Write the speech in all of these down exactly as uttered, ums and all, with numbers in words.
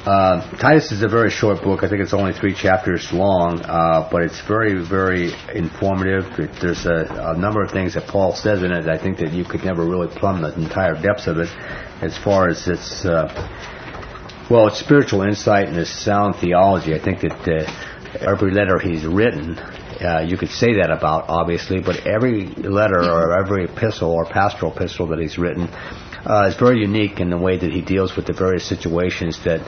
Uh, Titus is a very short book. I think it's only three chapters long, uh, but it's very, very informative. It, there's a, a number of things that Paul says in it. I think that you could never really plumb the entire depths of it, as far as its, uh, well, its spiritual insight and its sound theology. I think that uh, every letter he's written, uh, you could say that about, obviously, but every letter or every epistle or pastoral epistle that he's written Uh, is very unique in the way that he deals with the various situations that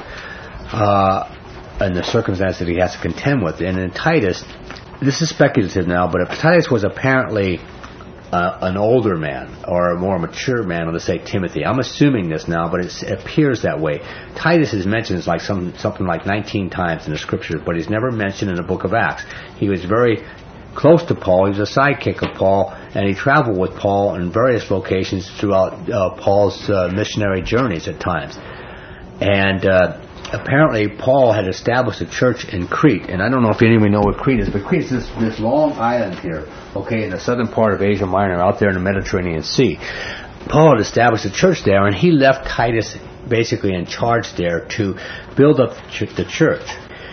uh, and the circumstances that he has to contend with. And in Titus, this is speculative now, but if Titus was apparently uh, an older man or a more mature man, let's say Timothy. I'm assuming this now, but it appears that way. Titus is mentioned like some something like nineteen times in the Scriptures, but he's never mentioned in the book of Acts. He was very close to Paul. He was a sidekick of Paul, and he traveled with Paul in various locations throughout uh, Paul's uh, missionary journeys at times. And uh, apparently Paul had established a church in Crete, and I don't know if any of you know what Crete is, but Crete is this, this long island here, okay, in the southern part of Asia Minor, out there in the Mediterranean Sea. Paul had established a church there, and he left Titus basically in charge there to build up the church.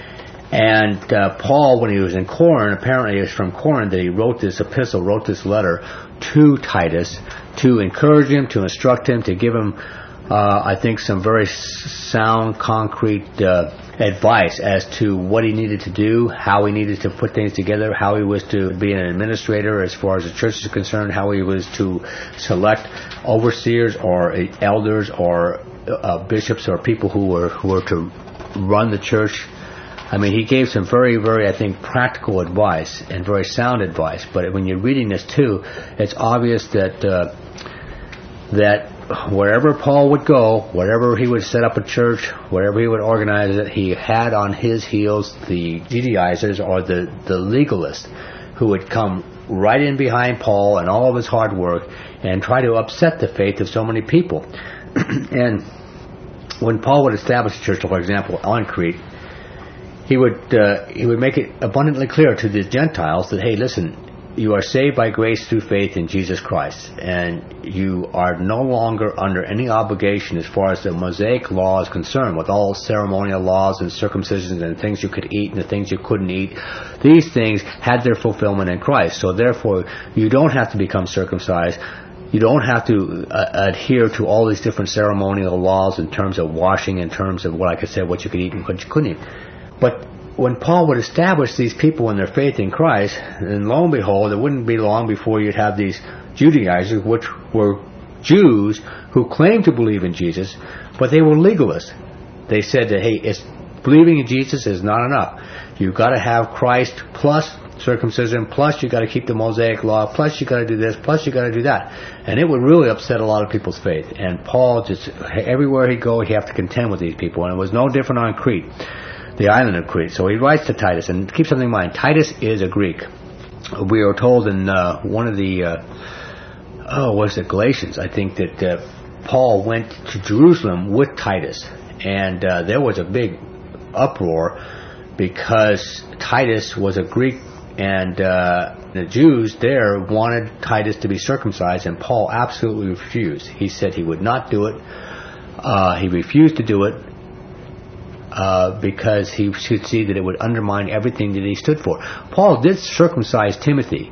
And uh, Paul, when he was in Corinth, apparently it was from Corinth that he wrote this epistle, wrote this letter to Titus to encourage him, to instruct him, to give him, uh, I think, some very sound, concrete uh, advice as to what he needed to do, how he needed to put things together, how he was to be an administrator as far as the church is concerned, how he was to select overseers or elders or uh, bishops or people who were who were to run the church. I mean, he gave some very, very, I think, practical advice and very sound advice. But when you're reading this too, it's obvious that uh, that wherever Paul would go, wherever he would set up a church, wherever he would organize it, he had on his heels the Judaizers or the, the legalists who would come right in behind Paul and all of his hard work and try to upset the faith of so many people. And when Paul would establish a church, for example, on Crete, He would uh, he would make it abundantly clear to the Gentiles that, hey, listen, you are saved by grace through faith in Jesus Christ, and you are no longer under any obligation as far as the Mosaic law is concerned, with all ceremonial laws and circumcisions and things you could eat and the things you couldn't eat. These things had their fulfillment in Christ, so therefore you don't have to become circumcised. You don't have to uh, adhere to all these different ceremonial laws in terms of washing, in terms of, what like I said, what you could eat and what you couldn't eat. But when Paul would establish these people in their faith in Christ, and lo and behold, it wouldn't be long before you'd have these Judaizers, which were Jews who claimed to believe in Jesus, but they were legalists. They said that, hey, it's, believing in Jesus is not enough. You've got to have Christ plus circumcision, plus you've got to keep the Mosaic law, plus you've got to do this, plus you've got to do that. And it would really upset a lot of people's faith. And Paul, just everywhere he'd go, he'd have to contend with these people. And it was no different on Crete, the island of Crete. So he writes to Titus, and keep something in mind, Titus is a Greek. We are told in uh, one of the, uh, oh, what is it, Galatians, I think that uh, Paul went to Jerusalem with Titus, and uh, there was a big uproar because Titus was a Greek, and uh, the Jews there wanted Titus to be circumcised, and Paul absolutely refused. He said he would not do it. Uh, he refused to do it. Uh, because he should see that it would undermine everything that he stood for. Paul did circumcise Timothy,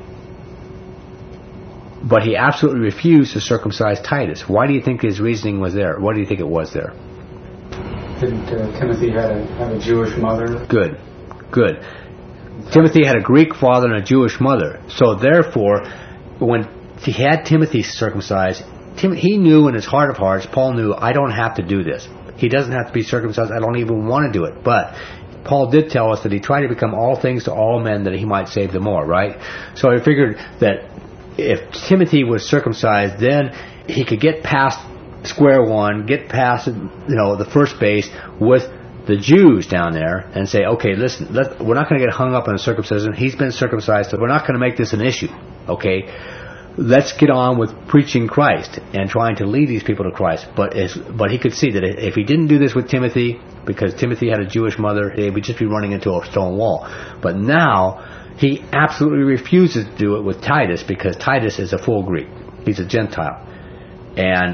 but he absolutely refused to circumcise Titus. Why do you think his reasoning was there? What do you think it was there? Didn't uh, Timothy have a, have a Jewish mother? Good, good. Timothy had a Greek father and a Jewish mother. So therefore, when he had Timothy circumcised, Tim, he knew in his heart of hearts, Paul knew, I don't have to do this. He doesn't have to be circumcised. I don't even want to do it. But Paul did tell us that he tried to become all things to all men that he might save them more, right? So he figured that if Timothy was circumcised, then he could get past square one, get past, you know, the first base with the Jews down there and say, okay, listen, let, we're not going to get hung up on circumcision. He's been circumcised, so we're not going to make this an issue, okay? Let's get on with preaching Christ and trying to lead these people to Christ. But as, but he could see that if he didn't do this with Timothy, because Timothy had a Jewish mother, they would just be running into a stone wall. But now he absolutely refuses to do it with Titus, because Titus is a full Greek. He's a Gentile. And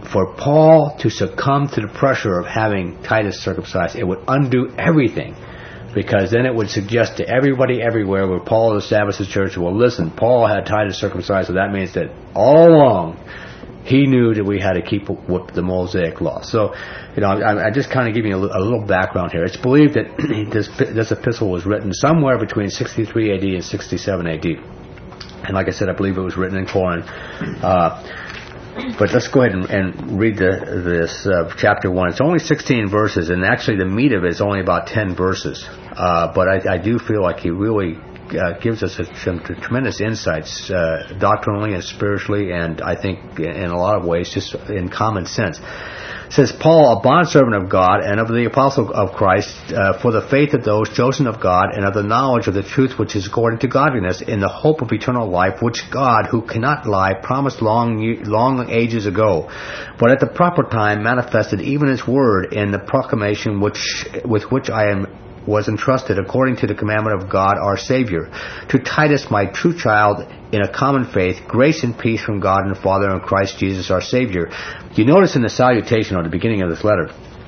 for Paul to succumb to the pressure of having Titus circumcised, it would undo everything. Because then it would suggest to everybody everywhere where Paul established the church, well, listen, Paul had Titus circumcised, so that means that all along he knew that we had to keep with the Mosaic law. So, you know, I, I just kind of give you a, a little background here. It's believed that this, this epistle was written somewhere between sixty-three A D and sixty-seven A D. And like I said, I believe it was written in Corinth. Uh, But let's go ahead and, and read the, this uh, chapter one. It's only sixteen verses, and actually the meat of it is only about ten verses. Uh, but I, I do feel like he really uh, gives us a, some tremendous insights, uh, doctrinally and spiritually, and I think in a lot of ways just in common sense. It says, Paul, a bondservant of God and of the apostle of Christ, uh, for the faith of those chosen of God and of the knowledge of the truth which is according to godliness, in the hope of eternal life, which God, who cannot lie, promised long long ages ago, but at the proper time manifested even his word in the proclamation which with which I am was entrusted according to the commandment of God our Savior. To Titus, my true child, in a common faith, grace and peace from God and Father and Christ Jesus our Savior. You notice in the salutation at the beginning of this letter,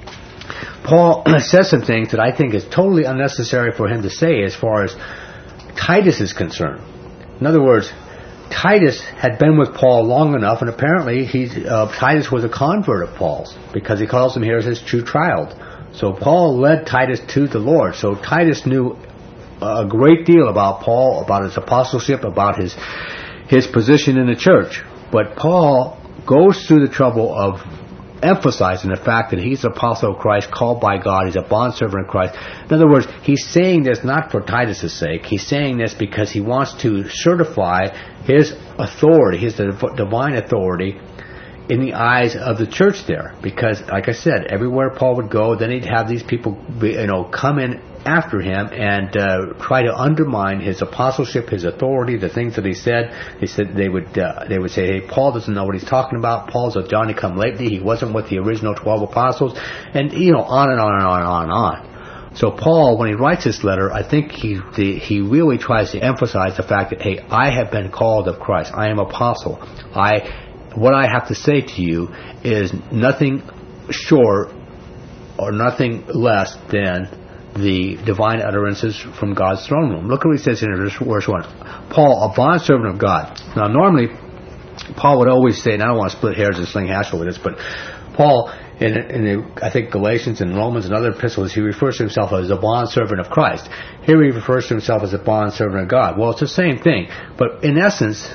Paul says some things that I think is totally unnecessary for him to say as far as Titus is concerned. In other words, Titus had been with Paul long enough, and apparently he, uh, Titus was a convert of Paul's, because he calls him here as his true child. So Paul led Titus to the Lord. So Titus knew a great deal about Paul, about his apostleship, about his his position in the church. But Paul goes through the trouble of emphasizing the fact that he's an apostle of Christ, called by God. He's a bondservant of Christ. In other words, he's saying this not for Titus' sake. He's saying this because he wants to certify his authority, his divine authority, in the eyes of the church there. Because, like I said, everywhere Paul would go, then he'd have these people, be, you know, come in after him and uh, try to undermine his apostleship, his authority, the things that he said. They said they would uh, they would say, hey, Paul doesn't know what he's talking about. Paul's a Johnny-come-lately. He wasn't with the original twelve apostles, and you know, on and on and on and on and on. So Paul, when he writes this letter, I think he the, he really tries to emphasize the fact that, hey, I have been called of Christ. I am apostle. I what I have to say to you is nothing short or nothing less than the divine utterances from God's throne room. Look at what he says in verse one. Paul, a bondservant of God. Now, normally, Paul would always say, and I don't want to split hairs and sling hash over this, but Paul, in, in the, I think Galatians and Romans and other epistles, he refers to himself as a bondservant of Christ. Here he refers to himself as a bondservant of God. Well, it's the same thing, but in essence,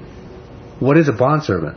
what is a bondservant?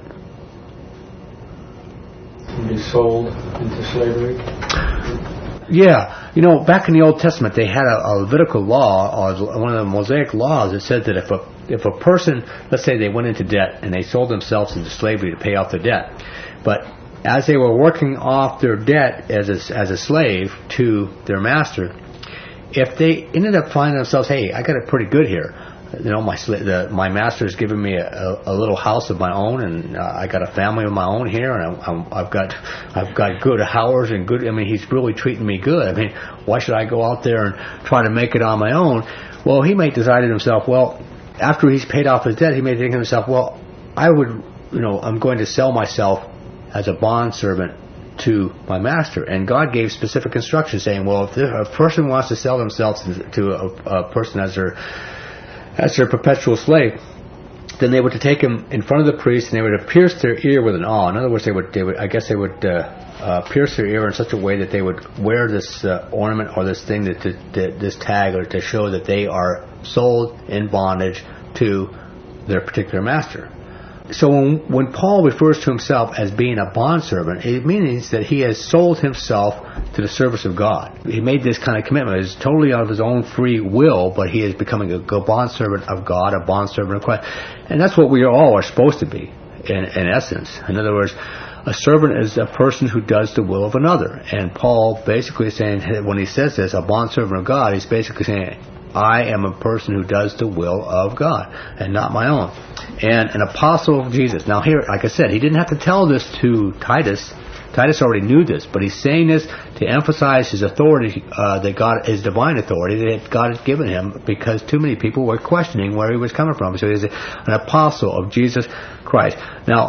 Be sold into slavery. Yeah, you know, back in the Old Testament, they had a, a Levitical law, or one of the Mosaic laws, that said that if a if a person, let's say they went into debt and they sold themselves into slavery to pay off their debt, but as they were working off their debt as a, as a slave to their master, if they ended up finding themselves, hey, I got it pretty good here. You know, my the, my master's given me a, a, a little house of my own, and uh, I got a family of my own here, and I'm, I'm, I've got I've got good hours and good. I mean, he's really treating me good. I mean, why should I go out there and try to make it on my own? Well, he may decide to himself, well, after he's paid off his debt, he may think to himself, well, I would, you know, I'm going to sell myself as a bondservant to my master. And God gave specific instructions saying, well, if a person wants to sell themselves to a, a person as their as their perpetual slave, then they were to take him in front of the priest, and they were to pierce their ear with an awl. In other words, they would, they would I guess they would uh, uh, pierce their ear in such a way that they would wear this uh, ornament or this thing, that, that this tag, or to show that they are sold in bondage to their particular master. So when, when Paul refers to himself as being a bondservant, it means that he has sold himself to the service of God. He made this kind of commitment. It's totally out of his own free will, but he is becoming a bondservant of God, a bondservant of Christ. And that's what we all are supposed to be, in, in essence. In other words, a servant is a person who does the will of another. And Paul basically is saying, when he says this, a bondservant of God, he's basically saying, I am a person who does the will of God and not my own. And an apostle of Jesus. Now here, like I said, he didn't have to tell this to Titus. Titus already knew this, but he's saying this to emphasize his authority, uh, that God, his divine authority that God has given him, because too many people were questioning where he was coming from. So he's an apostle of Jesus Christ. Now,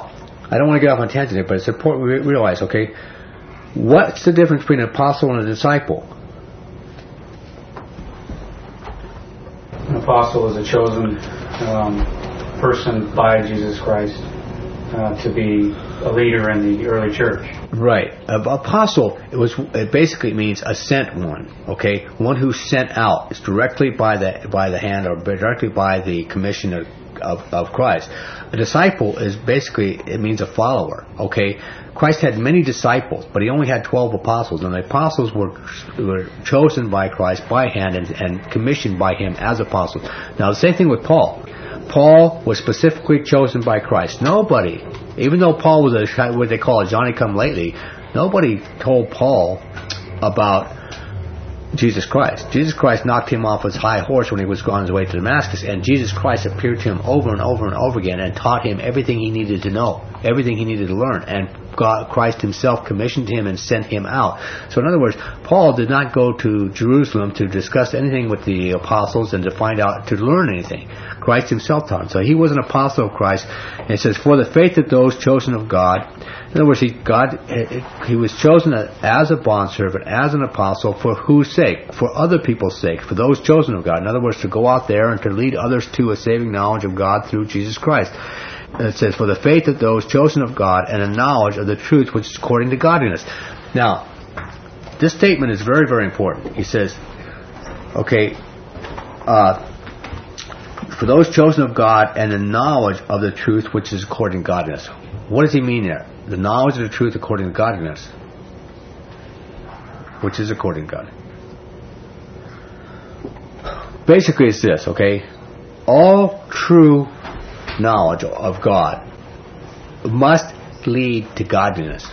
I don't want to get off on a tangent here, but it's important we realize, okay, what's the difference between an apostle and a disciple? An apostle is a chosen um, person by Jesus Christ uh, to be a leader in the early church. Right. An apostle, it was it basically means a sent one. Okay, one who's sent out. It's directly by the by the hand or directly by the commission of, of, of Christ. A disciple is basically, it means a follower. Okay, Christ had many disciples, but he only had twelve apostles, and the apostles were were chosen by Christ by hand and, and commissioned by him as apostles. Now the same thing with Paul. Paul was specifically chosen by Christ. Nobody, even though Paul was a, what they call a Johnny-come-lately, nobody told Paul about Jesus Christ. Jesus Christ knocked him off his high horse when he was on his way to Damascus, and Jesus Christ appeared to him over and over and over again and taught him everything he needed to know, everything he needed to learn, and God, Christ himself commissioned him and sent him out. So in other words, Paul did not go to Jerusalem to discuss anything with the apostles and to find out, to learn anything. Christ himself taught him. So he was an apostle of Christ. And it says, for the faith of those chosen of God. In other words, he, God, he was chosen as a bondservant, as an apostle, for whose sake? For other people's sake, for those chosen of God. In other words, to go out there and to lead others to a saving knowledge of God through Jesus Christ. And it says, for the faith of those chosen of God and a knowledge of the truth which is according to godliness. Now, this statement is very, very important. He says, okay, uh, for those chosen of God and the knowledge of the truth which is according to godliness. What does he mean there? The knowledge of the truth according to godliness. Which is according to God. Basically it's this, okay? All true knowledge of God must lead to godliness.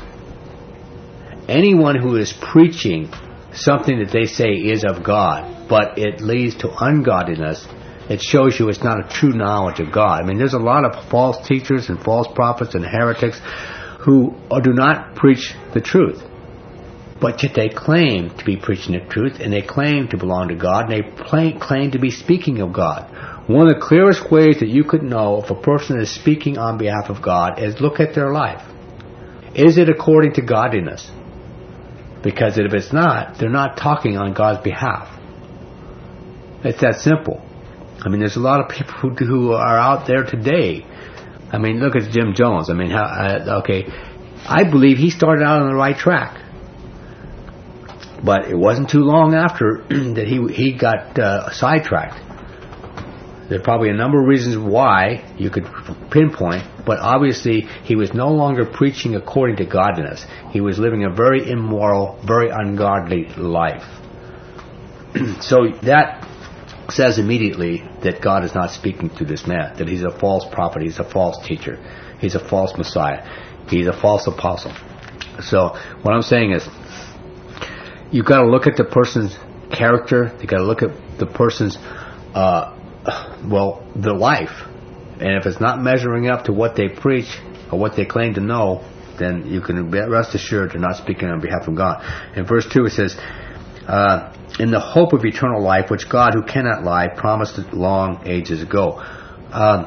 Anyone who is preaching something that they say is of God, but it leads to ungodliness, it shows you it's not a true knowledge of God. I mean, there's a lot of false teachers and false prophets and heretics who do not preach the truth. But yet they claim to be preaching the truth, and they claim to belong to God, and they claim to be speaking of God. One of the clearest ways that you could know if a person is speaking on behalf of God is look at their life. Is it according to godliness? Because if it's not, they're not talking on God's behalf. It's that simple. I mean, there's a lot of people who, who are out there today. I mean, look at Jim Jones. I mean, how, uh, okay, I believe he started out on the right track. But it wasn't too long after that he he got uh, sidetracked. There are probably a number of reasons why you could pinpoint, but obviously he was no longer preaching according to godliness. He was living a very immoral, very ungodly life. So that says immediately that God is not speaking to this man, that he's a false prophet, he's a false teacher, he's a false Messiah, he's a false apostle. So what I'm saying is, you've got to look at the person's character, you've got to look at the person's uh, well, the life. And if it's not measuring up to what they preach or what they claim to know, then you can rest assured they're not speaking on behalf of God. In verse two it says, uh, in the hope of eternal life, which God, who cannot lie, promised long ages ago. Um,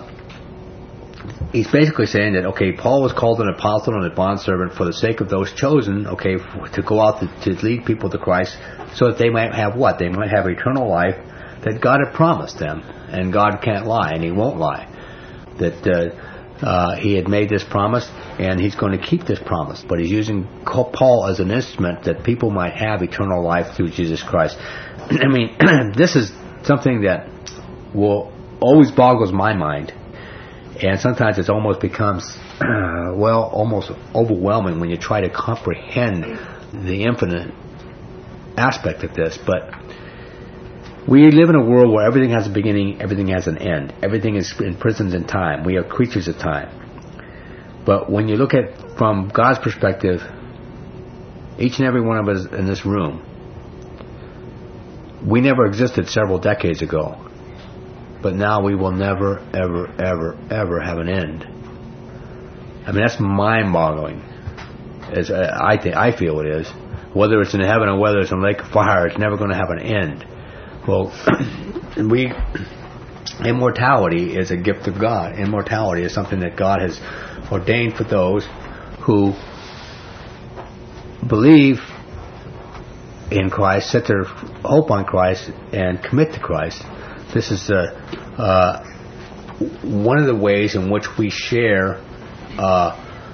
he's basically saying that, okay, Paul was called an apostle and a bondservant for the sake of those chosen, okay, to go out to, to lead people to Christ, so that they might have what? They might have eternal life that God had promised them. And God can't lie, and he won't lie. That uh, uh, he had made this promise, and he's going to keep this promise. But he's using Paul as an instrument that people might have eternal life through Jesus Christ. I mean, this is something that will always boggles my mind. And sometimes it almost becomes, uh, well, almost overwhelming when you try to comprehend the infinite aspect of this. But we live in a world where everything has a beginning, everything has an end. Everything is imprisoned in time. We are creatures of time. But when you look at from God's perspective, each and every one of us in this room, we never existed several decades ago. But now we will never, ever, ever, ever have an end. I mean, that's mind-boggling. As I think, I feel it is. Whether it's in heaven or whether it's in a lake of fire, it's never going to have an end. Well, we, immortality is a gift of God. Immortality is something that God has ordained for those who believe in Christ, set their hope on Christ, and commit to Christ. This is uh, uh, one of the ways in which we share uh,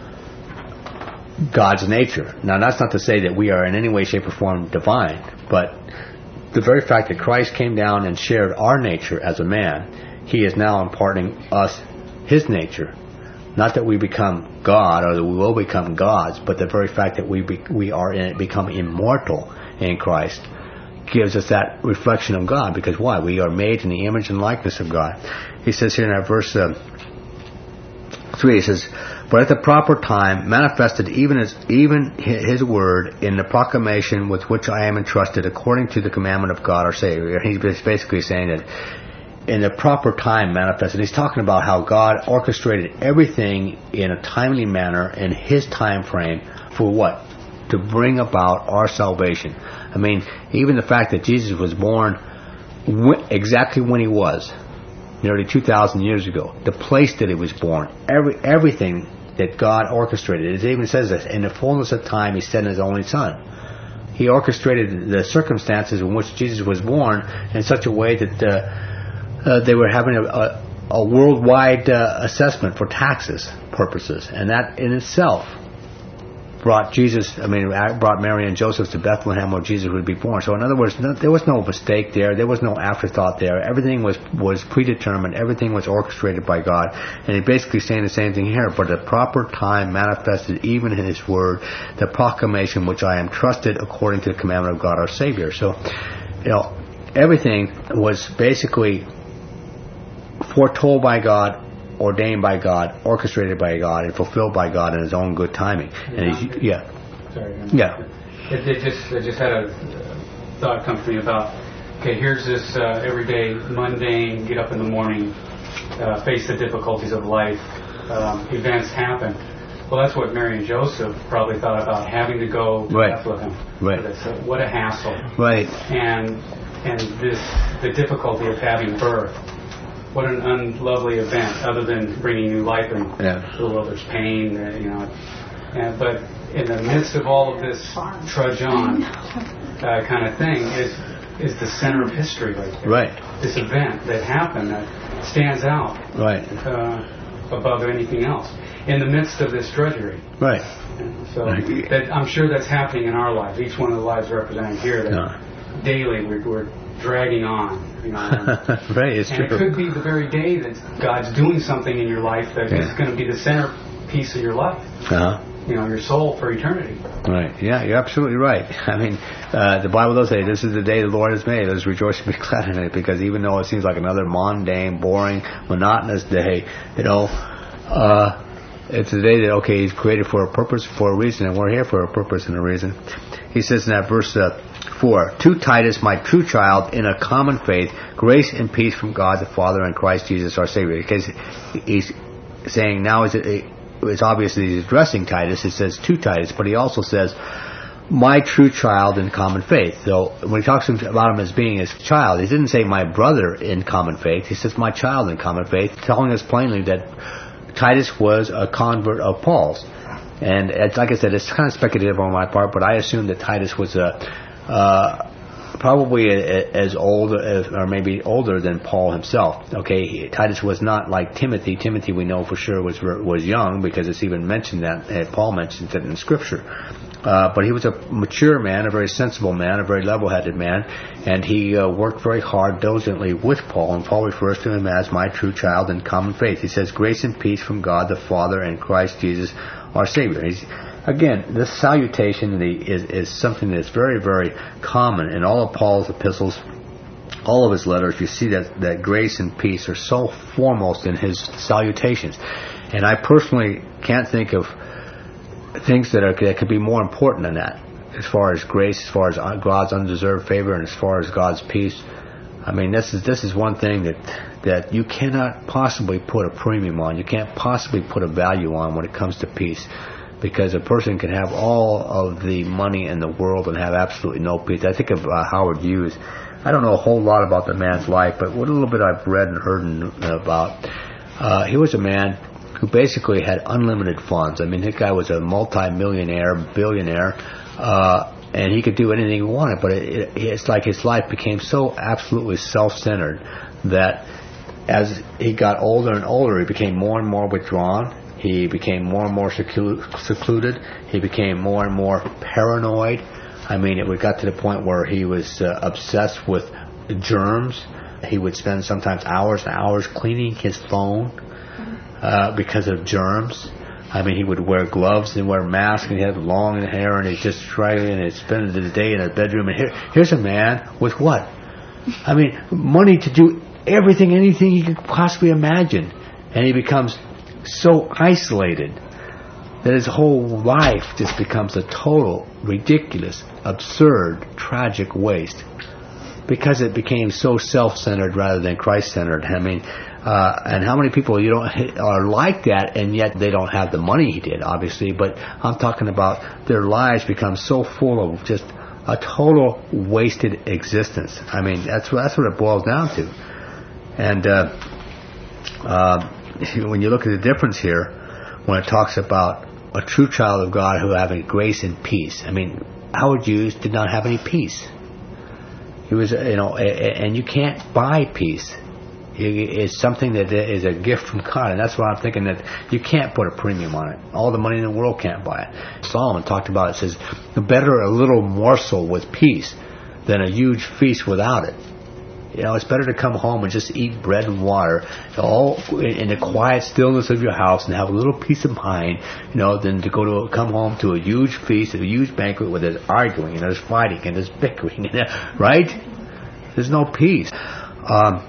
God's nature. Now, that's not to say that we are in any way, shape, or form divine, but the very fact that Christ came down and shared our nature as a man, He is now imparting us His nature. Not that we become God or that we will become gods, but the very fact that we be, we are in it, become immortal in Christ, gives us that reflection of God. Because why? We are made in the image and likeness of God. He says here in that verse uh, three, he says, "But at the proper time manifested even his, even his word in the proclamation with which I am entrusted according to the commandment of God our Savior." He's basically saying that in the proper time manifested. He's talking about how God orchestrated everything in a timely manner in His time frame for what? To bring about our salvation. I mean, even the fact that Jesus was born w- exactly when He was, nearly two thousand years ago, the place that He was born, every everything that God orchestrated. It even says that in the fullness of time He sent His only Son. He orchestrated the circumstances in which Jesus was born in such a way that uh, Uh, they were having a, a, a worldwide uh, assessment for taxes purposes, and that in itself brought Jesus, I mean, brought Mary and Joseph to Bethlehem where Jesus would be born. So in other words, no, there was no mistake there. There was no afterthought there. Everything was, was predetermined. Everything was orchestrated by God. And he's basically saying the same thing here. But at the proper time manifested even in His word, the proclamation which I am trusted according to the commandment of God our Savior. So, you know, everything was basically foretold by God, ordained by God, orchestrated by God, and fulfilled by God in His own good timing. And he's, yeah, sorry, yeah. It, it just, I just had a thought come to me about. Okay, here's this uh, everyday, mundane. Get up in the morning, uh, face the difficulties of life. Um, events happen. Well, that's what Mary and Joseph probably thought about, having to go to right. Bethlehem. Right. So what a hassle. Right. And and this the difficulty of having birth. What an unlovely event, other than bringing new life into yeah. the world. There's pain, uh, you know. And, but in the midst of all of this trudge on uh, kind of thing is is the center of history right there. Right. This event that happened that stands out right. uh, above anything else in the midst of this drudgery. Right. And so that, I'm sure that's happening in our lives. Each one of the lives represented here, that yeah. daily we're, we're dragging on. You know, and, right, it's and true. it could be the very day that God's doing something in your life that yeah. is going to be the centerpiece of your life. Uh-huh. You know, your soul for eternity. Right. Yeah, you're absolutely right. I mean, uh, the Bible does say, "This is the day the Lord has made. Let us rejoice and be glad in it." Because even though it seems like another mundane, boring, monotonous day, you know, uh, it's a day that, okay, He's created for a purpose, for a reason, and we're here for a purpose and a reason. He says in that verse uh, four, "To Titus, my true child, in a common faith, grace and peace from God the Father and Christ Jesus our Savior." Because he's saying now, is it, it's obvious that he's addressing Titus. It says to Titus, but he also says, "My true child in common faith." So when he talks about him as being his child, he didn't say my brother in common faith. He says my child in common faith, telling us plainly that Titus was a convert of Paul's. And it's, like I said, it's kind of speculative on my part, but I assume that Titus was a, uh, probably a, a, as old as, or maybe older than Paul himself. Okay, he, Titus was not like Timothy. Timothy, we know for sure, was was young, because it's even mentioned that, uh, Paul mentions it in Scripture. Uh, but he was a mature man, a very sensible man, a very level-headed man, and he uh, worked very hard, diligently with Paul, and Paul refers to him as my true child in common faith. He says, "Grace and peace from God the Father and Christ Jesus our Savior." He's, again, this salutation is, is something that's very, very common in all of Paul's epistles, all of his letters. You see that, that grace and peace are so foremost in his salutations. And I personally can't think of things that are that could be more important than that, as far as grace, as far as God's undeserved favor, and as far as God's peace. I mean, this is this is one thing that that you cannot possibly put a premium on. You can't possibly put a value on when it comes to peace, because a person can have all of the money in the world and have absolutely no peace. I think of uh, Howard Hughes. I don't know a whole lot about the man's life, but what little bit I've read and heard about, uh, he was a man who basically had unlimited funds. I mean, this guy was a multi-millionaire, billionaire, uh, and he could do anything he wanted, but it, it, it's like his life became so absolutely self-centered that as he got older and older, he became more and more withdrawn. He became more and more seclu- secluded. He became more and more paranoid. I mean, it got to the point where he was uh, obsessed with germs. He would spend sometimes hours and hours cleaning his phone uh, because of germs. I mean, he would wear gloves and wear masks, and he had long hair, and he's just trying, and he'd spend the day in his bedroom. And here, here's a man with what? I mean, money to do everything, anything he could possibly imagine. And he becomes so isolated that his whole life just becomes a total, ridiculous, absurd, tragic waste because it became so self-centered rather than Christ-centered. I mean, uh, and how many people you don't are like that, and yet they don't have the money he did, obviously. But I'm talking about their lives become so full of just a total wasted existence. I mean, that's that's what it boils down to. And uh, uh, when you look at the difference here, when it talks about a true child of God who having grace and peace. I mean, our Jews did not have any peace. He was, you know, and you can't buy peace. It's something that is a gift from God, and that's why I'm thinking that you can't put a premium on it. All the money in the world can't buy it. Solomon talked about it. Says, better a little morsel with peace than a huge feast without it. You know, it's better to come home and just eat bread and water, all in the quiet stillness of your house, and have a little peace of mind, you know, than to go to come home to a huge feast, a huge banquet where there's arguing and there's fighting and there's bickering, right? There's no peace. Um,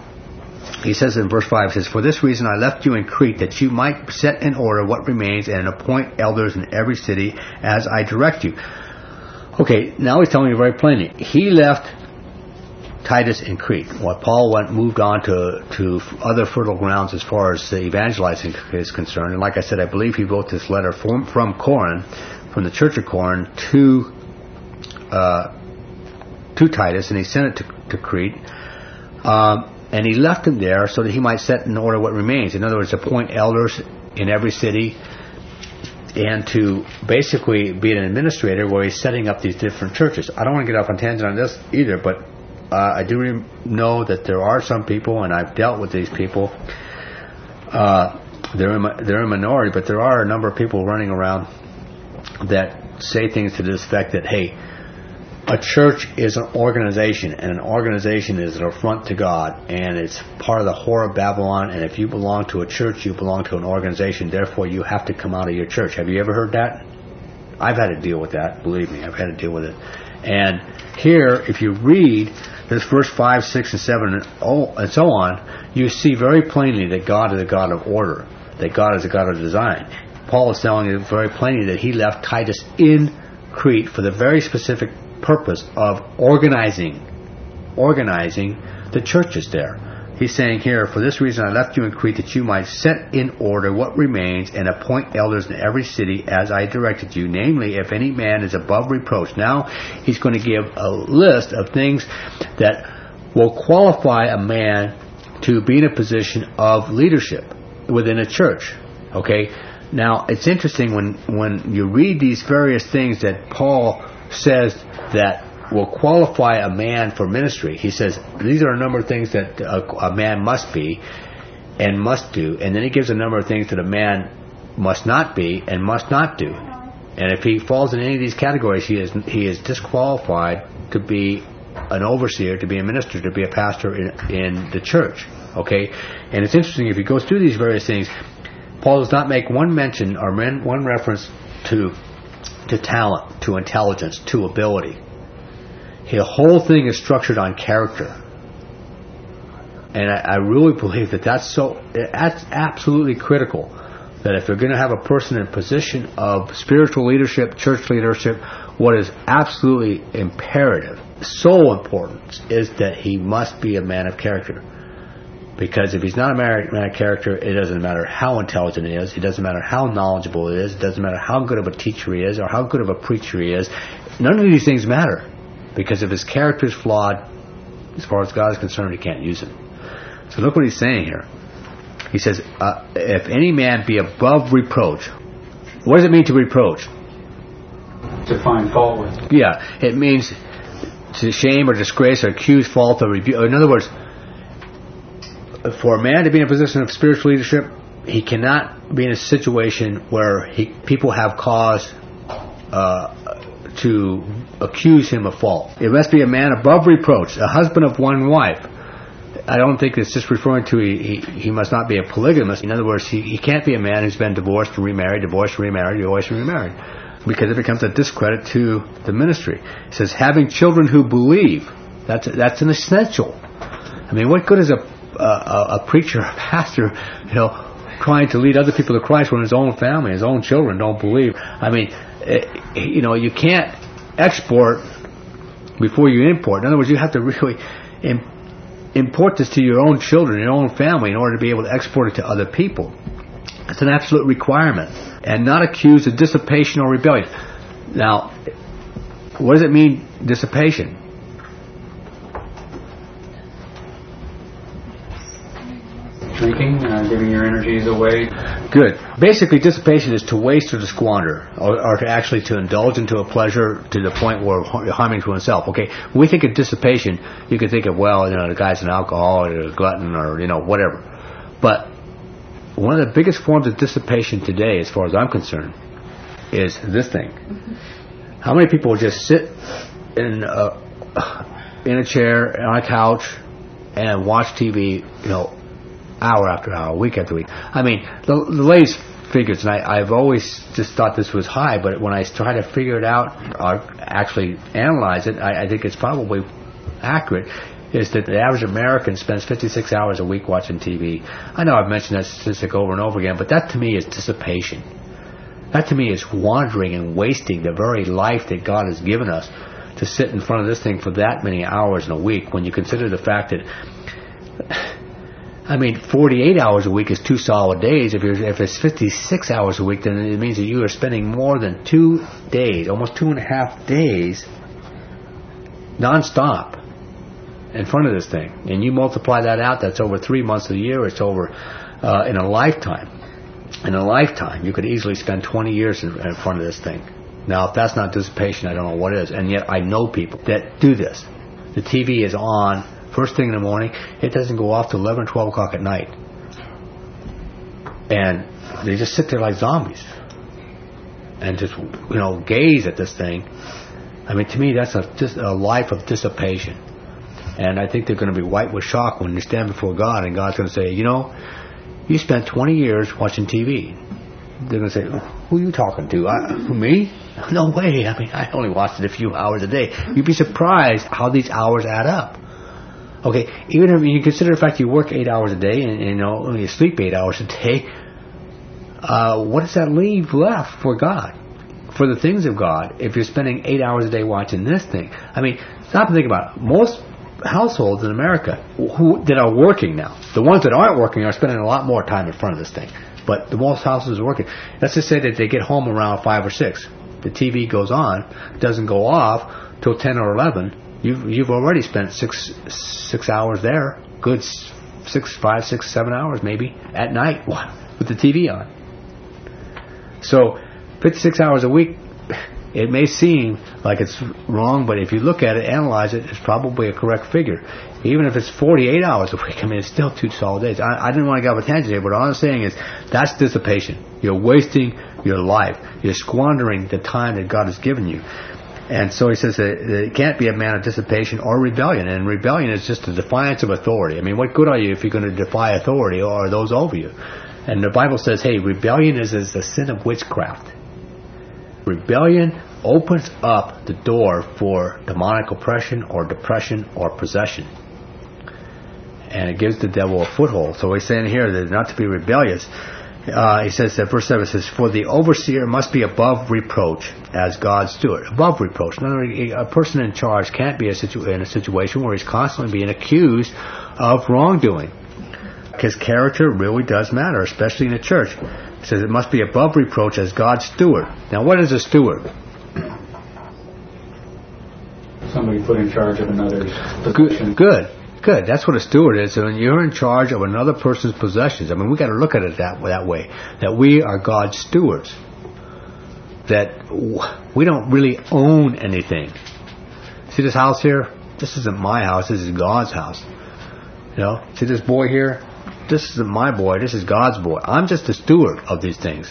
he says in verse five, says, "For this reason I left you in Crete, that you might set in order what remains and appoint elders in every city as I direct you." Okay, now he's telling you very plainly. He left Titus in Crete. Well, Paul went moved on to to other fertile grounds as far as evangelizing is concerned. And like I said, I believe he wrote this letter from from Corinth, from the church of Corinth to uh, to Titus, and he sent it to, to Crete. Um, and he left him there so that he might set in order what remains. In other words, appoint elders in every city, and to basically be an administrator where he's setting up these different churches. I don't want to get off on tangent on this either, but Uh, I do re- know that there are some people, and I've dealt with these people. Uh, they're in, they're a minority, but there are a number of people running around that say things to this effect that, hey, a church is an organization, and an organization is an affront to God, and it's part of the whore of Babylon, and if you belong to a church, you belong to an organization, therefore you have to come out of your church. Have you ever heard that? I've had to deal with that, believe me, I've had to deal with it. And here, if you read this verse five, six, and seven, and, oh, and so on, you see very plainly that God is a God of order, that God is a God of design. Paul is telling you very plainly that he left Titus in Crete for the very specific purpose of organizing, organizing the churches there. He's saying here, "For this reason I left you in Crete, that you might set in order what remains and appoint elders in every city as I directed you, namely, if any man is above reproach." Now, he's going to give a list of things that will qualify a man to be in a position of leadership within a church. Okay? Now, it's interesting when, when you read these various things that Paul says that will qualify a man for ministry. He says these are a number of things that a, a man must be and must do, and then he gives a number of things that a man must not be and must not do. And if he falls in any of these categories, he is he is disqualified to be an overseer, to be a minister, to be a pastor in, in the church. Okay, and it's interesting if he goes through these various things. Paul does not make one mention or one reference to to talent, to intelligence, to ability. The whole thing is structured on character. And I, I really believe that that's so, that's absolutely critical. That if you're going to have a person in a position of spiritual leadership, church leadership, what is absolutely imperative, so important, is that he must be a man of character. Because if he's not a man of character, it doesn't matter how intelligent he is, it doesn't matter how knowledgeable he is, it doesn't matter how good of a teacher he is, or how good of a preacher he is. None of these things matter. Because if his character is flawed, as far as God is concerned, he can't use it. So look what he's saying here. He says, uh, if any man be above reproach. What does it mean to reproach? To find fault with. Yeah, it means to shame or disgrace or accuse, fault, or rebuke. In other words, for a man to be in a position of spiritual leadership, he cannot be in a situation where he, people have cause uh, to accuse him of fault. It must be a man above reproach, a husband of one wife. I don't think it's just referring to he, he, he must not be a polygamist. In other words, he, he can't be a man who's been divorced and remarried, divorced, remarried, divorced, and remarried, because it becomes a discredit to the ministry. It says, having children who believe. That's that's an essential. I mean, what good is a a, a preacher, a pastor, you know, trying to lead other people to Christ when his own family, his own children don't believe? I mean, it, you know, you can't export before you import. In other words, you have to really Im- import this to your own children, your own family, in order to be able to export it to other people. It's an absolute requirement. And not accused of dissipation or rebellion. Now, what does it mean, dissipation? Drinking, uh, giving your energies away. Good. Basically, dissipation is to waste or to squander, or, or to actually to indulge into a pleasure to the point where you're harming to oneself. Okay, when we think of dissipation, you can think of, well, you know, the guy's an alcoholic or a glutton or, you know, whatever. But one of the biggest forms of dissipation today, as far as I'm concerned, is this thing. How many people just sit in a, in a chair, on a couch, and watch T V, you know, hour after hour, week after week? I mean, the, the latest figures, and I, I've always just thought this was high, but when I try to figure it out or actually analyze it, I, I think it's probably accurate, is that the average American spends fifty-six hours a week watching T V. I know I've mentioned that statistic over and over again, but that to me is dissipation. That to me is wandering and wasting the very life that God has given us to sit in front of this thing for that many hours in a week, when you consider the fact that, I mean, forty-eight hours a week is two solid days. If, you're, if it's fifty-six hours a week, then it means that you are spending more than two days, almost two and a half days, nonstop in front of this thing. And you multiply that out, that's over three months of the year. It's over uh, in a lifetime. In a lifetime, you could easily spend twenty years in, in front of this thing. Now, if that's not dissipation, I don't know what is. And yet I know people that do this. The T V is on first thing in the morning. It doesn't go off till eleven or twelve o'clock at night. And they just sit there like zombies and just, you know, gaze at this thing. I mean, to me, that's a, just a life of dissipation. And I think they're going to be white with shock when they stand before God, and God's going to say, you know, you spent twenty years watching T V. They're going to say, who are you talking to? I, me? No way. I mean, I only watched it a few hours a day. You'd be surprised how these hours add up. Okay, even if you consider the fact you work eight hours a day and, and you know, you sleep eight hours a day, uh, what does that leave left for God? For the things of God, if you're spending eight hours a day watching this thing? I mean, stop and think about it. Most households in America who that are working now, the ones that aren't working are spending a lot more time in front of this thing. But the most houses are working. Let's just say that they get home around five or six. The T V goes on, doesn't go off till ten or eleven. You've you've already spent six six hours there. Good six, five, six, seven hours maybe at night with the T V on. So fifty-six hours a week. It may seem like it's wrong, but if you look at it, analyze it, it's probably a correct figure. Even if it's forty-eight hours a week, I mean, it's still two solid days. I, I didn't want to go off a tangent here, but all I'm saying is that's dissipation. You're wasting your life. You're squandering the time that God has given you. And so he says that it can't be a man of dissipation or rebellion. And rebellion is just a defiance of authority. I mean, what good are you if you're going to defy authority or those over you? And the Bible says, hey, rebellion is, is a sin of witchcraft. Rebellion opens up the door for demonic oppression or depression or possession. And it gives the devil a foothold. So he's saying here that not to be rebellious. Uh, he says that verse seven says, for the overseer must be above reproach as God's steward. Above reproach. In other words, a person in charge can't be a situ- in a situation where he's constantly being accused of wrongdoing. His character really does matter, especially in the church. It says it must be above reproach as God's steward. Now, what is a steward? Somebody put in charge of another's Good. Good. Good. That's what a steward is. So when you're in charge of another person's possessions, I mean, we got to look at it that that way. That we are God's stewards. That we don't really own anything. See this house here? This isn't my house. This is God's house. You know. See this boy here? This isn't my boy. This is God's boy. I'm just a steward of these things.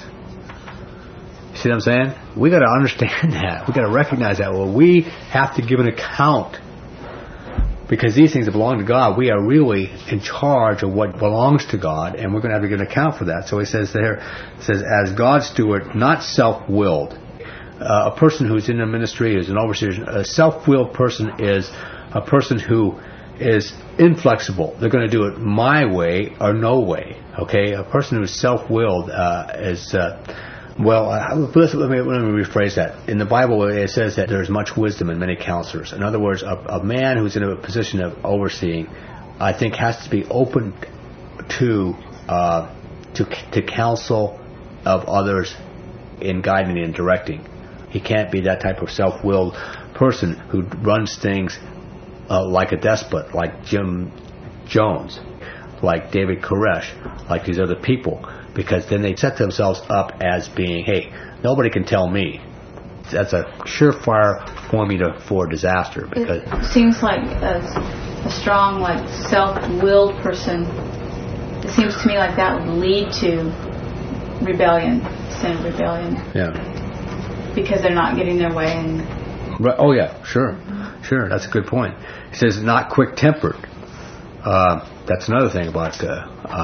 See what I'm saying? We got to understand that. We got to recognize that. Well, we have to give an account. Because these things that belong to God, we are really in charge of what belongs to God, and we're going to have to give an account for that. So he says there, it says, as God's steward, not self-willed. Uh, a person who's in a ministry, who's an overseer, a self-willed person is a person who is inflexible. They're going to do it my way or no way. Okay? A person who's self-willed uh, is... Uh, Well, uh, let, me, let me rephrase that. In the Bible, it says that there's much wisdom in many counselors. In other words, a, a man who's in a position of overseeing, I think, has to be open to uh, to to counsel of others in guiding and directing. He can't be that type of self-willed person who runs things uh, like a despot, like Jim Jones, like David Koresh, like these other people. Because then they set themselves up as being, hey, nobody can tell me. That's a surefire formula for disaster. Because it seems like a, a strong, like self-willed person. It seems to me like that would lead to rebellion, sin of rebellion. Yeah. Because they're not getting their way. And right. Oh yeah, sure, sure. That's a good point. He says not quick-tempered. Uh, that's another thing about uh,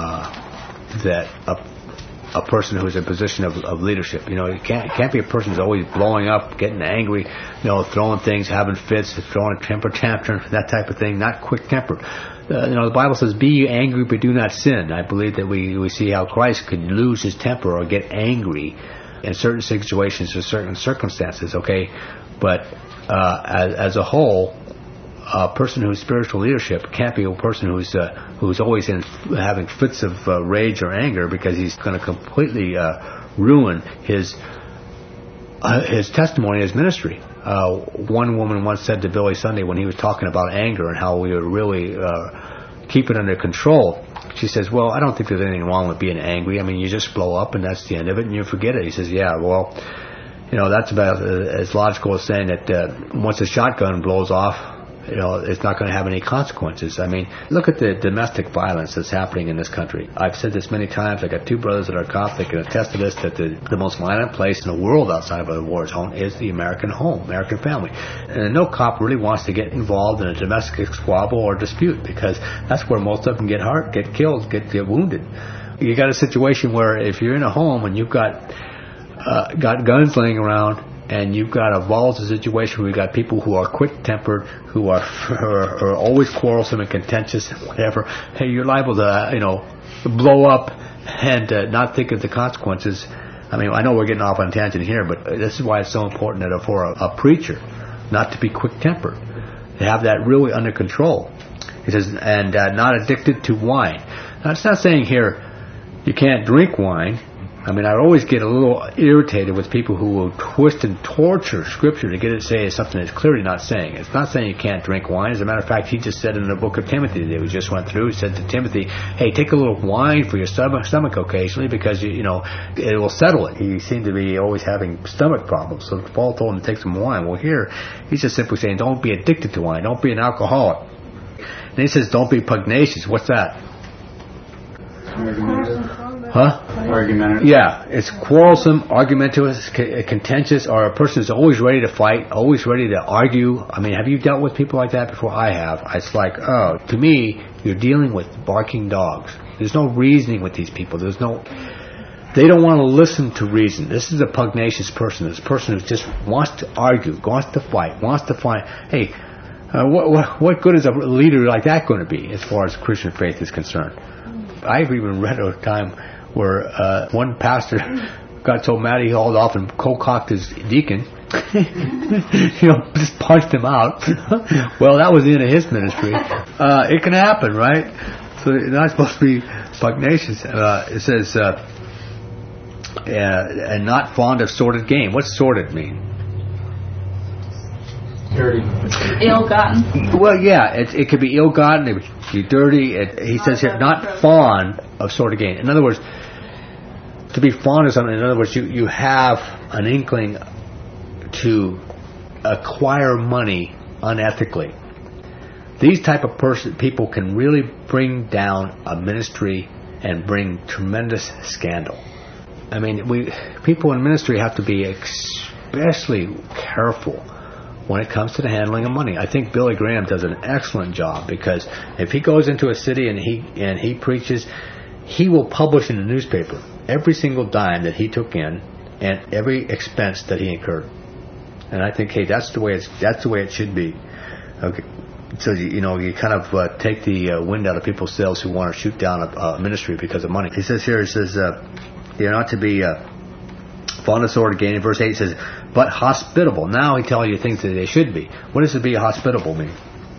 uh, that. Uh, A person who's in a position of, of leadership. You know, you can't, it can't be a person who's always blowing up, getting angry, you know, throwing things, having fits, throwing a temper tantrum, that type of thing, not quick-tempered. Uh, you know, the Bible says, be ye angry, but do not sin. I believe that we, we see how Christ could lose his temper or get angry in certain situations or certain circumstances, okay? But uh, as, as a whole, a person who's spiritual leadership can't be a person who's uh, who's always in having fits of uh, rage or anger, because he's going to completely uh, ruin his uh, his testimony, his ministry. Uh, one woman once said to Billy Sunday, when he was talking about anger and how we would really uh, keep it under control, she says, well, I don't think there's anything wrong with being angry. I mean, you just blow up and that's the end of it and you forget it. He says, yeah, well, you know, that's about uh, as logical as saying that uh, once a shotgun blows off, you know, it's not going to have any consequences. I mean, look at the domestic violence that's happening in this country. I've said this many times. I got two brothers that are cops that can attest to this, that the, the most violent place in the world outside of a war zone is the American home, American family. And no cop really wants to get involved in a domestic squabble or dispute, because that's where most of them get hurt, get killed, get, get wounded. You got a situation where if you're in a home and you've got uh, got guns laying around, and you've got a volatile situation where you've got people who are quick-tempered, who are, are, are always quarrelsome and contentious and whatever, hey, you're liable to, you know, blow up and uh, not think of the consequences. I mean, I know we're getting off on a tangent here, but this is why it's so important that for a, a preacher not to be quick-tempered, to have that really under control. He says, and uh, not addicted to wine. Now, it's not saying here you can't drink wine. I mean, I always get a little irritated with people who will twist and torture Scripture to get it to say something it's clearly not saying. It's not saying you can't drink wine. As a matter of fact, he just said in the book of Timothy that we just went through, he said to Timothy, hey, take a little wine for your stomach, stomach occasionally, because, you, you know, it will settle it. He seemed to be always having stomach problems, so Paul told him to take some wine. Well, here, he's just simply saying, don't be addicted to wine. Don't be an alcoholic. And he says, don't be pugnacious. What's that? Huh? Argumentative. Yeah, it's quarrelsome, argumentative, contentious, or a person who's always ready to fight, always ready to argue. I mean, have you dealt with people like that before? I have. It's like, oh, to me, you're dealing with barking dogs. There's no reasoning with these people. There's no... They don't want to listen to reason. This is a pugnacious person. This person who just wants to argue, wants to fight, wants to find... Hey, uh, what, what, what good is a leader like that going to be as far as Christian faith is concerned? I've even read a time where uh, one pastor got so mad he hauled off and cold-cocked his deacon. You know, just punched him out. Well, that was the end of his ministry. Uh, it can happen, right? So you're not supposed to be pugnacious. Uh, it says, uh, uh, and not fond of sordid gain. What's sordid mean? dirty. Ill-gotten. Well, yeah, it, it could be ill-gotten, it could be dirty. It, he says here, not fond of sort of gain. In other words, to be fond of something, in other words, you, you have an inkling to acquire money unethically. These type of person, people can really bring down a ministry and bring tremendous scandal. I mean, we people in ministry have to be especially careful when it comes to the handling of money. I think Billy Graham does an excellent job, because if he goes into a city and he and he preaches, he will publish in the newspaper every single dime that he took in and every expense that he incurred. And I think, hey, that's the way it's that's the way it should be. Okay. So, you know, you kind of uh, take the uh, wind out of people's sails who want to shoot down a, a ministry because of money. He says here, he says, uh, you're not to be uh, fond of sort of gain. In verse eight, he says, but hospitable. Now he tells you things that they should be. What does to be hospitable mean?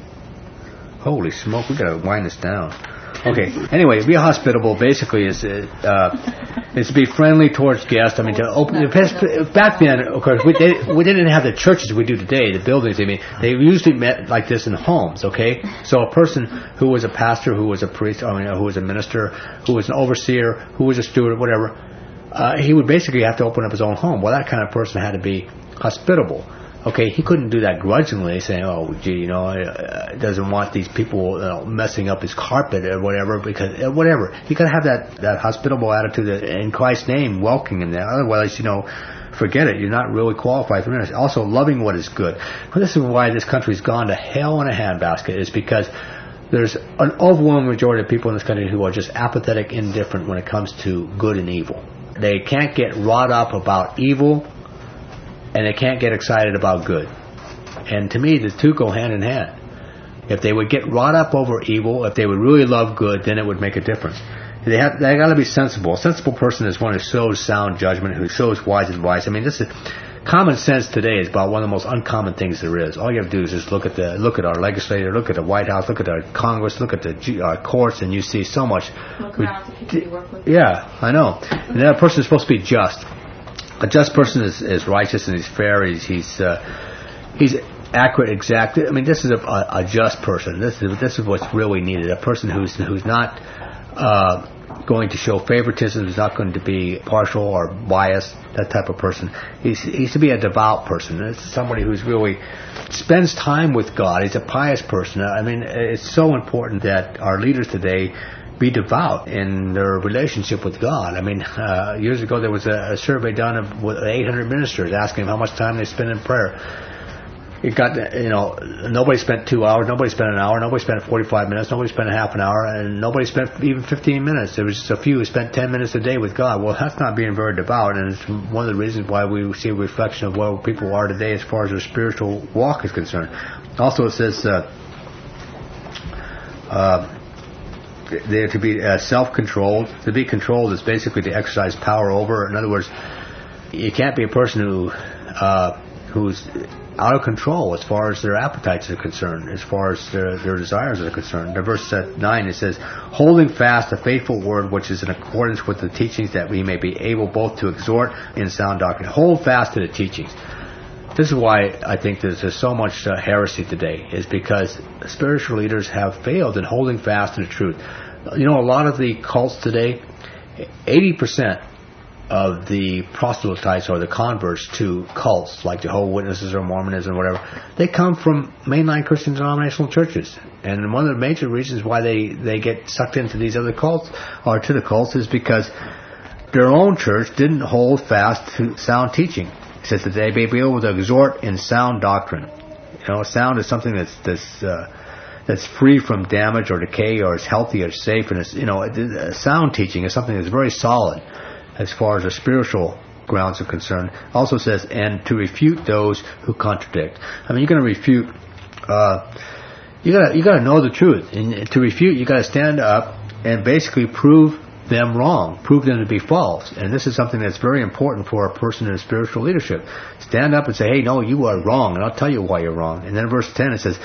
Holy smoke, we got to wind this down. Okay, anyway, be hospitable basically is uh, is to be friendly towards guests. I mean, to open. Back then, of course, we, they, we didn't have the churches we do today, the buildings. I mean, they usually met like this in homes. Okay, so a person who was a pastor, who was a priest, I mean, who was a minister, who was an overseer, who was a steward, whatever, uh, he would basically have to open up his own home. Well, that kind of person had to be hospitable. Okay, he couldn't do that grudgingly, saying, "Oh, gee, you know, uh, doesn't want these people you know, messing up his carpet or whatever." Because uh, whatever, you got to have that, that hospitable attitude that, in Christ's name, welcoming him there. Otherwise, you know, forget it. You're not really qualified for ministry. Also, loving what is good. Well, this is why this country's gone to hell in a handbasket. Is because there's an overwhelming majority of people in this country who are just apathetic, indifferent when it comes to good and evil. They can't get wrought up about evil, and they can't get excited about good. And to me, the two go hand in hand. If they would get wrought up over evil, if they would really love good, then it would make a difference. They have they got to be sensible. A sensible person is one who shows sound judgment, who shows wise advice. I mean, this is common sense today is about one of the most uncommon things there is. All you have to do is just look at the look at our legislature, look at the White House, look at our Congress, look at the our courts, and you see so much. Look around at the people you work with. Yeah, I know. And that person is supposed to be just. A just person is, is righteous and he's fair. He's he's uh, he's accurate, exact. I mean, this is a, a, a just person. This is this is what's really needed. A person who's who's not uh, going to show favoritism, who's not going to be partial or biased. That type of person. He's he's to be a devout person. It's somebody who's really spends time with God. He's a pious person. I mean, it's so important that our leaders today be devout in their relationship with God. I mean, uh, years ago there was a, a survey done of with eight hundred ministers asking them how much time they spend in prayer. It got, you know, nobody spent two hours, nobody spent an hour, nobody spent forty-five minutes, nobody spent a half an hour, and nobody spent even fifteen minutes. There was just a few who spent ten minutes a day with God. Well, that's not being very devout, and it's one of the reasons why we see a reflection of where people are today as far as their spiritual walk is concerned. Also, it says, uh, uh, they're to be uh, self-controlled. To be controlled is basically to exercise power over. In other words, you can't be a person who uh, who's out of control as far as their appetites are concerned, as far as their, their desires are concerned. In verse nine it says, holding fast the faithful word which is in accordance with the teachings, that we may be able both to exhort in sound doctrine. Hold fast to the teachings. This is why I think there's, there's so much uh, heresy today, is because spiritual leaders have failed in holding fast to the truth. You know, a lot of the cults today, eighty percent of the proselytes or the converts to cults like Jehovah's Witnesses or Mormonism or whatever, they come from mainline Christian denominational churches. And one of the major reasons why they, they get sucked into these other cults or to the cults is because their own church didn't hold fast to sound teaching. It says that they may be able to exhort in sound doctrine. You know, sound is something that's that's uh, that's free from damage or decay, or is healthy or safe, and it's, you know, uh, sound teaching is something that's very solid as far as the spiritual grounds are concerned. Also says, and to refute those who contradict. I mean, you're going to refute. Uh, you got you got to know the truth, and to refute, you got to stand up and basically prove them wrong, prove them to be false. And this is something that's very important for a person in spiritual leadership. Stand up and say, hey, no, you are wrong, and I'll tell you why you're wrong. And then in verse ten it says,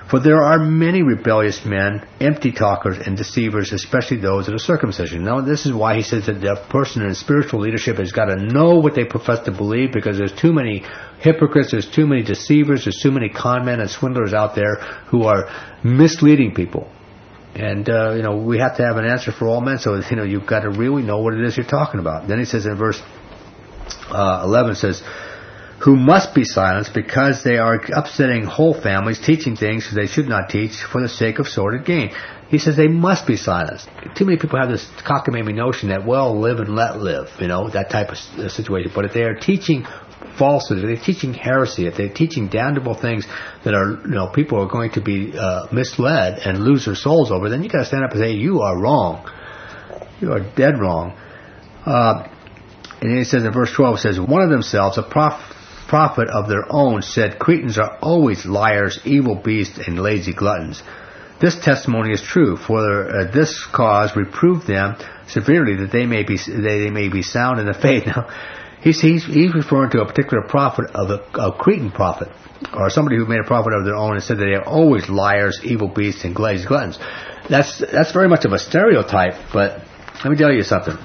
For there are many rebellious men, empty talkers, and deceivers, especially those of the circumcision. Now, this is why he says that the person in spiritual leadership has got to know what they profess to believe, because there's too many hypocrites, there's too many deceivers, there's too many con men and swindlers out there who are misleading people. And, uh, you know, we have to have an answer for all men, so, you know, you've got to really know what it is you're talking about. Then he says in verse uh, eleven, says, who must be silenced because they are upsetting whole families, teaching things they should not teach for the sake of sordid gain. He says they must be silenced. Too many people have this cockamamie notion that, well, live and let live, you know, that type of situation. But if they are teaching falsehood, if they're teaching heresy, if they're teaching damnable things that are, you know, people are going to be uh, misled and lose their souls over, then you got to stand up and say, you are wrong. You are dead wrong. Uh, and then he says in verse twelve, it says, one of themselves, a prophet, prophet of their own, said, Cretans are always liars, evil beasts, and lazy gluttons. This testimony is true. For uh, this cause reprove them severely, that they may be they, they may be sound in the faith. Now, he's he's, he's referring to a particular prophet of a, a Cretan prophet, or somebody who made a prophet of their own and said that they are always liars, evil beasts, and lazy gluttons. That's that's very much of a stereotype. But let me tell you something.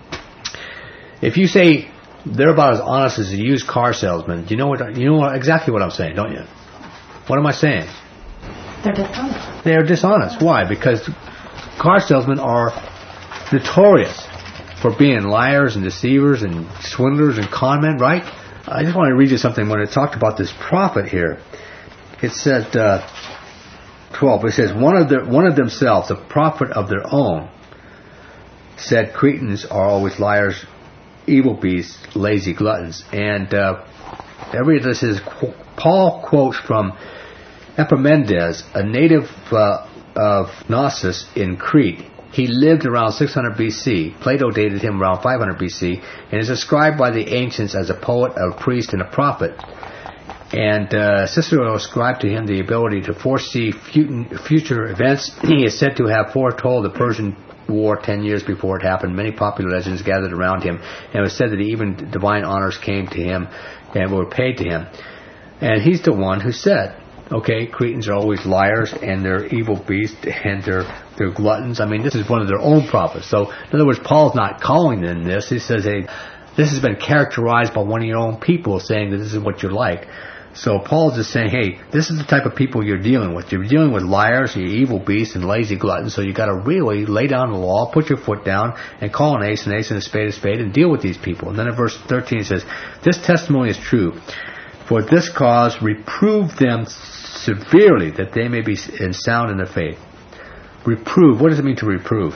If you say they're about as honest as a used car salesman, do you know what you know what, exactly what I'm saying, don't you? What am I saying? They're dishonest. They are dishonest. Why? Because car salesmen are notorious for being liars and deceivers and swindlers and con men, right? I just want to read you something when it talked about this prophet here. It said, uh, twelve, it says, one of, the, one of themselves, a prophet of their own, said Cretans are always liars, evil beasts, lazy gluttons. And uh, every this is Paul quotes from Epimenides, a native uh, of Knossos in Crete. He lived around six hundred B C. Plato dated him around five hundred B C, and is described by the ancients as a poet, a priest, and a prophet. And uh, Cicero ascribed to him the ability to foresee future events. He is said to have foretold the Persian War ten years before it happened. Many popular legends gathered around him, and it was said that even divine honors came to him and were paid to him. And he's the one who said, okay, Cretans are always liars, and they're evil beasts, and they're they're gluttons. I mean, this is one of their own prophets. So, in other words, Paul's not calling them this. He says, hey, this has been characterized by one of your own people saying that this is what you're like. So Paul's just saying, hey, this is the type of people you're dealing with. You're dealing with liars, you're evil beasts, and lazy gluttons. So you got to really lay down the law, put your foot down, and call an ace, an ace, and a spade, a spade, and deal with these people. And then in verse thirteen it says, this testimony is true. For this cause reprove them severely, that they may be sound in their faith. Reprove. What does it mean to reprove?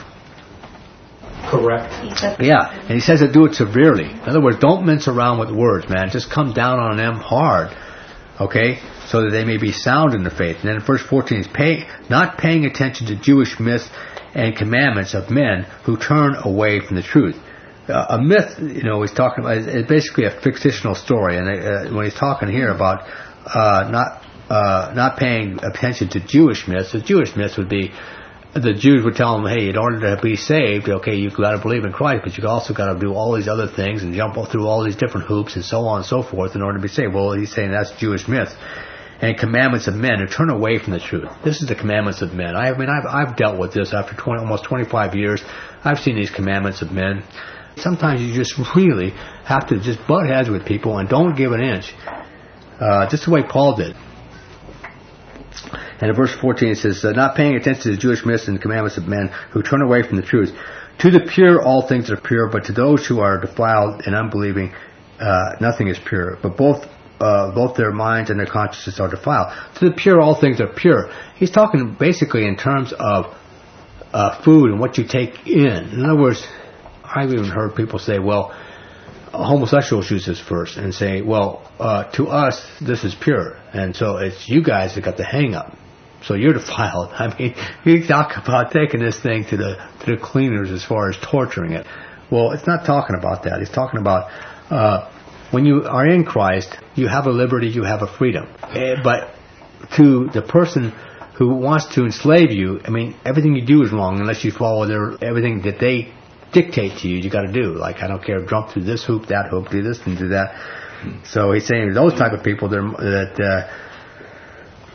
Correct. Yeah, and he says to do it severely. In other words, don't mince around with words, man. Just come down on them hard. Okay, so that they may be sound in the faith. And then in verse fourteen is pay, not paying attention to Jewish myths and commandments of men who turn away from the truth. Uh, a myth, you know, he's talking about is basically a fictional story. And uh, when he's talking here about uh, not uh, not paying attention to Jewish myths, the Jewish myths would be the Jews would tell them, hey, in order to be saved, okay, you've got to believe in Christ, but you've also got to do all these other things and jump through all these different hoops and so on and so forth in order to be saved. Well, he's saying that's Jewish myth. And commandments of men who turn away from the truth. This is the commandments of men. I mean, I've, I've dealt with this after twenty, almost twenty-five years. I've seen these commandments of men. Sometimes you just really have to just butt heads with people and don't give an inch. Uh, just the way Paul did. And in verse fourteen it says, uh, not paying attention to the Jewish myths and commandments of men who turn away from the truth. To the pure all things are pure, but to those who are defiled and unbelieving uh, nothing is pure. But both uh, both their minds and their consciences are defiled. To the pure all things are pure. He's talking basically in terms of uh, food and what you take in. In other words, I've even heard people say, well, homosexuals use this first and say, well, uh, to us, this is pure. And so it's you guys that got the hang up. So you're defiled. I mean, you talk about taking this thing to the to the cleaners as far as torturing it. Well, it's not talking about that. He's talking about uh, when you are in Christ, you have a liberty, you have a freedom. But to the person who wants to enslave you, I mean, everything you do is wrong unless you follow their everything that they dictate to you, you got to do. Like, I don't care, jump through this hoop, that hoop, do this and do that. So he's saying those type of people that uh,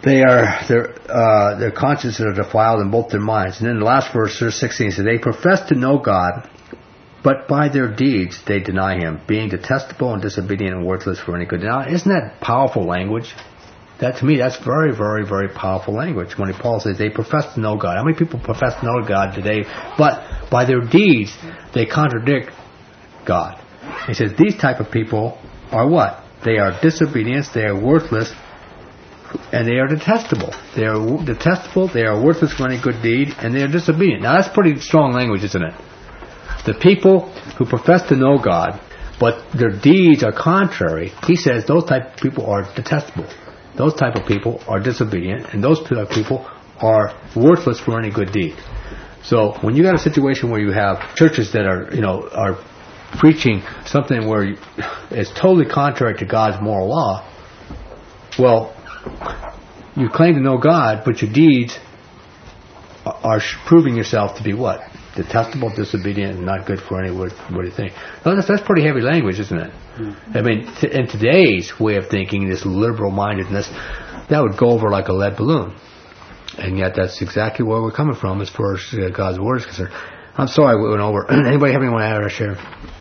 they are their uh, their consciences are defiled in both their minds. And then the last verse, verse sixteen, says, they profess to know God, but by their deeds they deny Him, being detestable and disobedient and worthless for any good. Now, isn't that powerful language? That to me, that's very, very, very powerful language. When Paul says they profess to know God, how many people profess to know God today? But by their deeds they contradict God. He says these type of people are what? They are disobedient, they are worthless, and they are detestable. They are w- detestable, they are worthless for any good deed, and they are disobedient. Now that's pretty strong language, isn't it? The people who profess to know God, but their deeds are contrary, he says those type of people are detestable. Those type of people are disobedient, and those type of people are worthless for any good deed. So when you got a situation where you have churches that are, you know, are preaching something where you, it's totally contrary to God's moral law, well, you claim to know God, but your deeds are proving yourself to be what? Detestable, disobedient, and not good for any. What, what do you think? No, that's, that's pretty heavy language, isn't it? Mm-hmm. I mean, t- in today's way of thinking, this liberal-mindedness, that would go over like a lead balloon. And yet that's exactly where we're coming from as far as uh, God's Word is concerned. I'm sorry we went over. Anybody have anyone to add or share?